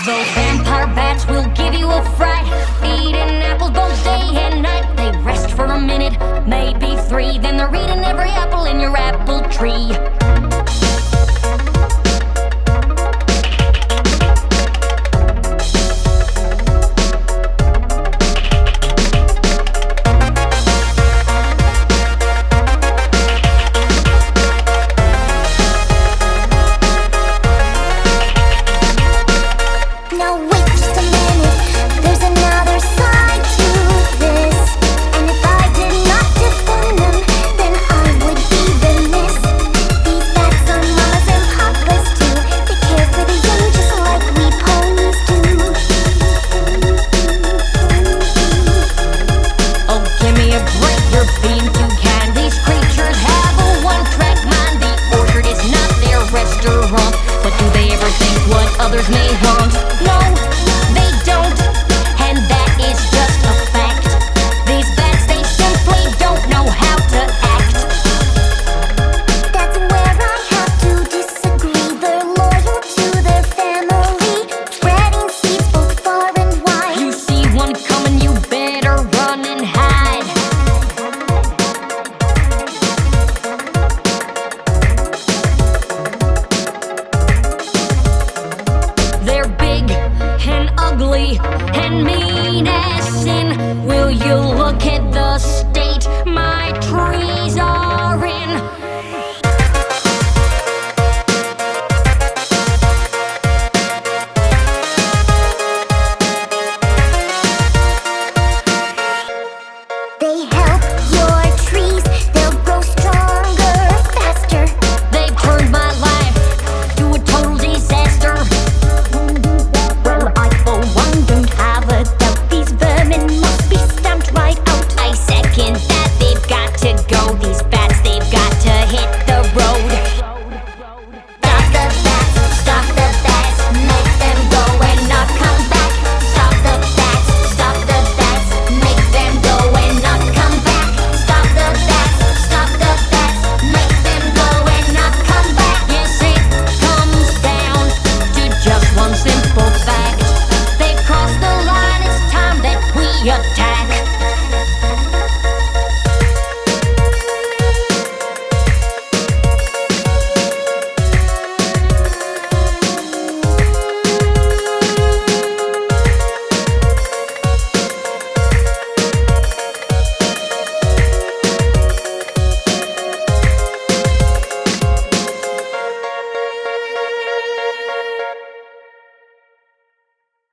Those vampire bats will give you a fright. Eating apples both day and night. They rest for a minute, maybe three. Then they're eating every apple in your apple tree. Others may want. No, they don't, and that is just a fact. These bats, they simply don't know how to act. That's where I have to disagree. They're loyal to their family, spreading seeds both far and wide. You see one coming, you better run and hide. They're big and ugly and mean as sin. Will you look at the state my tree